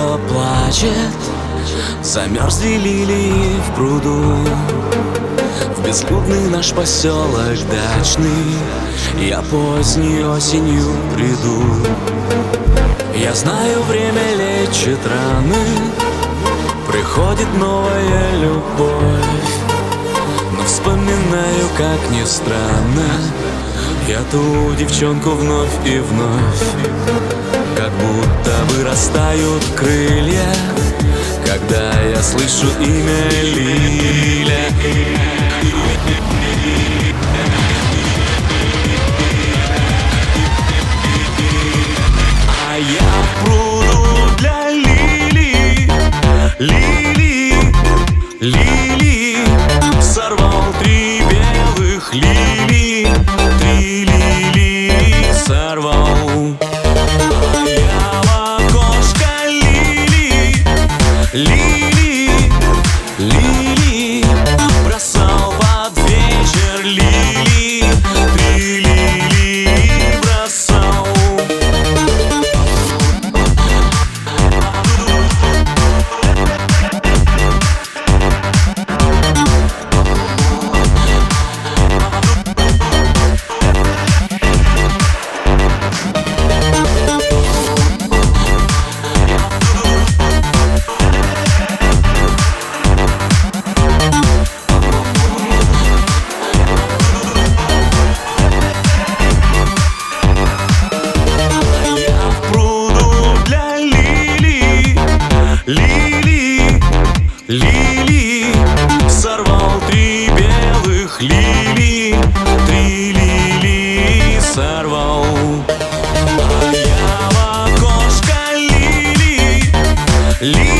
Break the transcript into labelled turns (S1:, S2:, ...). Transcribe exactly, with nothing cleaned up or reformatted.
S1: небо плачет, замерзли лилии в пруду. В безлюдный наш поселок дачный я поздней осенью приду. Я знаю, время лечит раны, приходит новая любовь. Но вспоминаю, как ни странно, я ту девчонку вновь и вновь. Как будто вырастают крылья, когда я слышу имя Лиля. А я в пруду для лилий, лилий, лилий, сорвал три белых лилии, три лилии сорвал. А я в окошко лилий, лилии, лилии, бросал под вечер лилии, три лилии бросал. Лилии, лилии, сорвал три белых лилии, три лилии сорвал. А я в окошко лилии, лилии.